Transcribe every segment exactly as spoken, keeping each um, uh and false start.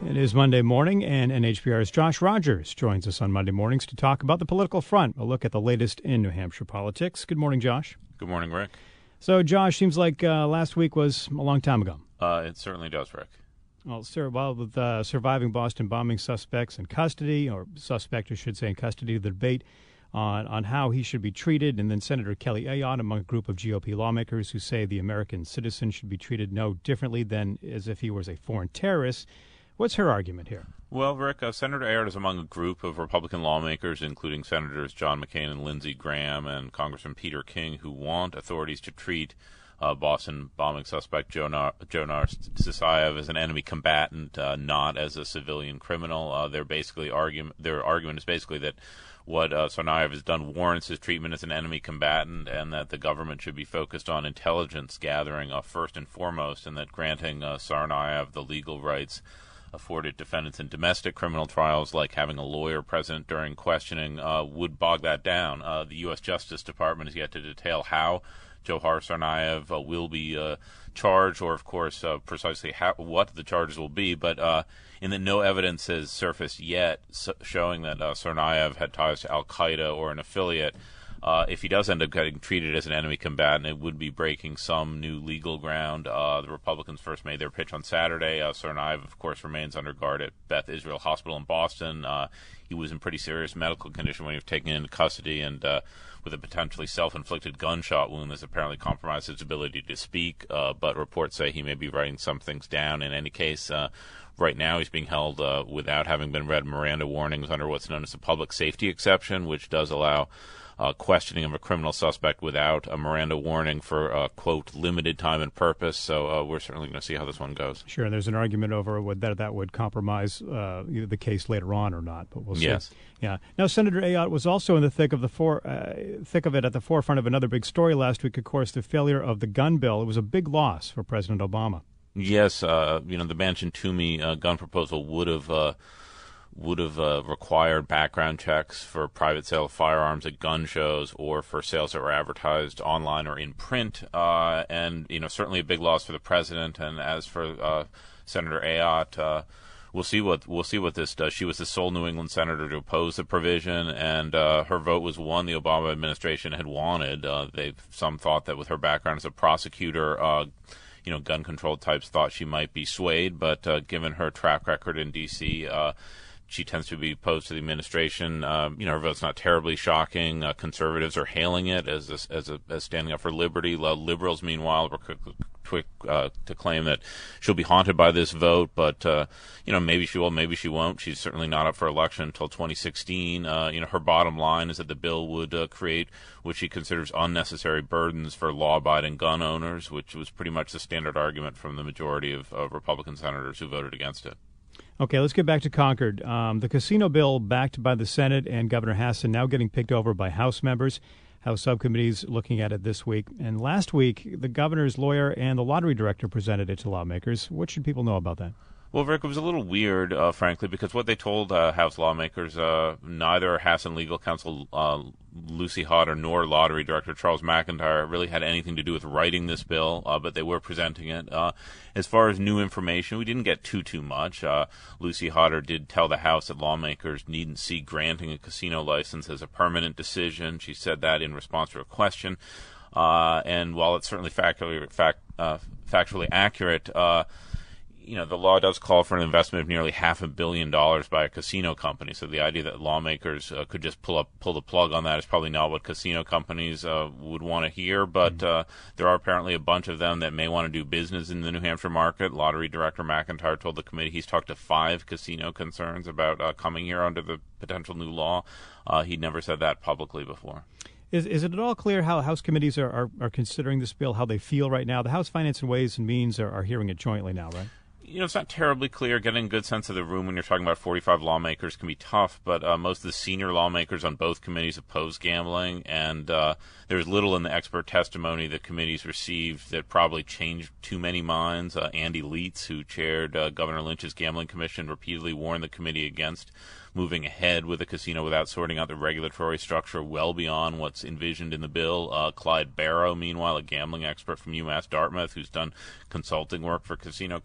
It is Monday morning, and N H P R's Josh Rogers joins us on Monday mornings to talk about the political front, a look at the latest in New Hampshire politics. Good morning, Josh. Good morning, Rick. So, Josh, seems like uh, last week was a long time ago. Uh, it certainly does, Rick. Well, sir, well, with uh, surviving Boston bombing suspects in custody, or suspect, I should say, in custody, the debate on, on how he should be treated, and then Senator Kelly Ayotte among a group of G O P lawmakers who say the American citizen should be treated no differently than as if he was a foreign terrorist. What's her argument here? Well, Rick, uh, Senator Ayotte is among a group of Republican lawmakers, including Senators John McCain and Lindsey Graham and Congressman Peter King, who want authorities to treat uh, Boston bombing suspect Jonar, Jonar Tsarnaev as an enemy combatant, uh, not as a civilian criminal. Uh, their basically argument, their argument is basically that what uh, Tsarnaev has done warrants his treatment as an enemy combatant, and that the government should be focused on intelligence gathering uh, first and foremost, and that granting uh, Tsarnaev the legal rights afforded defendants in domestic criminal trials, like having a lawyer present during questioning, uh, would bog that down. Uh, the U S Justice Department has yet to detail how Johar Tsarnaev uh, will be uh, charged, or, of course, uh, precisely how, what the charges will be, but uh, in that no evidence has surfaced yet so showing that uh, Tsarnaev had ties to al-Qaeda or an affiliate. Uh, if he does end up getting treated as an enemy combatant, it would be breaking some new legal ground. Uh, the Republicans first made their pitch on Saturday. Uh, Tsarnaev, of course, remains under guard at Beth Israel Hospital in Boston. Uh, he was in pretty serious medical condition when he was taken into custody, and uh, with a potentially self-inflicted gunshot wound that's apparently compromised his ability to speak. Uh, but reports say he may be writing some things down. In any case, uh, right now he's being held uh, without having been read Miranda warnings under what's known as the public safety exception, which does allow Uh, questioning of a criminal suspect without a Miranda warning for, uh, quote, limited time and purpose. So uh, we're certainly going to see how this one goes. Sure, and there's an argument over whether that would compromise uh, the case later on or not, but we'll see. Yes. Yeah. Now, Senator Ayotte was also in the thick of the for, uh, thick of it at the forefront of another big story last week, of course, the failure of the gun bill. It was a big loss for President Obama. Yes, uh, you know, the Manchin-Toomey uh, gun proposal would have uh, would have uh, required background checks for private sale of firearms at gun shows or for sales that were advertised online or in print. Uh, and, you know, certainly a big loss for the president. And as for uh, Senator Ayotte, uh, we'll see what we'll see what this does. She was the sole New England senator to oppose the provision, and uh, her vote was one the Obama administration had wanted. Uh, they some thought that with her background as a prosecutor, uh, you know, gun control types thought she might be swayed. But uh, given her track record in D C, uh, she tends to be opposed to the administration. Um, you know, her vote's not terribly shocking. Uh, conservatives are hailing it as a, as, a, as standing up for liberty. Liberals, meanwhile, were quick, quick uh, to claim that she'll be haunted by this vote. But uh, you know, maybe she will, maybe she won't. She's certainly not up for election until twenty sixteen. Uh, you know, her bottom line is that the bill would uh, create what she considers unnecessary burdens for law-abiding gun owners, which was pretty much the standard argument from the majority of, of Republican senators who voted against it. Okay, let's get back to Concord. Um, the casino bill backed by the Senate and Governor Hassan now getting picked over by House members. House subcommittees looking at it this week. And last week, the governor's lawyer and the lottery director presented it to lawmakers. What should people know about that? Well, Rick, it was a little weird, uh, frankly, because what they told uh, House lawmakers, uh, neither Hassan legal counsel uh, Lucy Hodder nor lottery director Charles McIntyre really had anything to do with writing this bill, uh, but they were presenting it. Uh, as far as new information, we didn't get too, too much. Uh, Lucy Hodder did tell the House that lawmakers needn't see granting a casino license as a permanent decision. She said that in response to a question. Uh, and while it's certainly factually, fact, uh, factually accurate, uh, you know, the law does call for an investment of nearly half a billion dollars by a casino company. So the idea that lawmakers uh, could just pull up, pull the plug on that is probably not what casino companies uh, would want to hear. But uh, there are apparently a bunch of them that may want to do business in the New Hampshire market. Lottery Director McIntyre told the committee he's talked to five casino concerns about uh, coming here under the potential new law. Uh, he'd never said that publicly before. Is is it at all clear how House committees are, are, are considering this bill, how they feel right now? The House Finance and Ways and Means are, are hearing it jointly now, right? You know, it's not terribly clear. Getting a good sense of the room when you're talking about forty-five lawmakers can be tough, but uh, most of the senior lawmakers on both committees oppose gambling, and uh, there's little in the expert testimony the committees received that probably changed too many minds. Uh, Andy Leitz, who chaired uh, Governor Lynch's Gambling Commission, repeatedly warned the committee against moving ahead with a casino without sorting out the regulatory structure well beyond what's envisioned in the bill. Uh, Clyde Barrow, meanwhile, a gambling expert from UMass Dartmouth who's done consulting work for casino companies,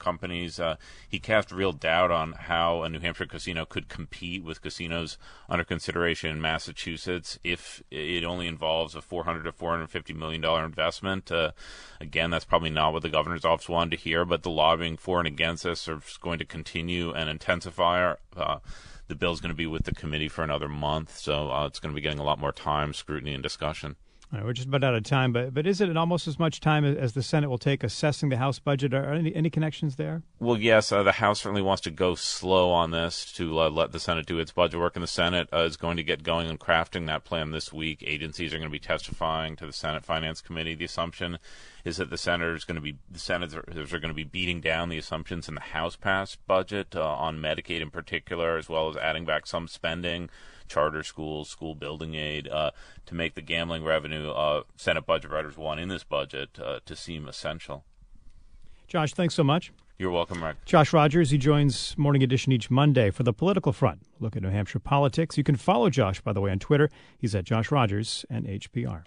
companies. Uh, he cast real doubt on how a New Hampshire casino could compete with casinos under consideration in Massachusetts if it only involves a four hundred to four hundred fifty million dollars investment. Uh, again, that's probably not what the governor's office wanted to hear, but the lobbying for and against this is going to continue and intensify. Uh, the bill's going to be with the committee for another month, so uh, it's going to be getting a lot more time, scrutiny, and discussion. All right, we're just about out of time, but but is it almost as much time as the Senate will take assessing the House budget? Are any any connections there? Well, yes, uh, the House certainly wants to go slow on this to uh, let the Senate do its budget work, and the Senate uh, is going to get going on crafting that plan this week. Agencies are going to be testifying to the Senate Finance Committee. The assumption is that the senators going to be the senators are going to be beating down the assumptions in the House-passed budget uh, on Medicaid in particular, as well as adding back some spending, charter schools, school building aid, uh, to make the gambling revenue uh, Senate budget writers want in this budget uh, to seem essential. Josh, thanks so much. You're welcome, Rick. Josh Rogers, he joins Morning Edition each Monday for the Political Front. Look at New Hampshire politics. You can follow Josh, by the way, on Twitter. He's at Josh Rogers and H P R.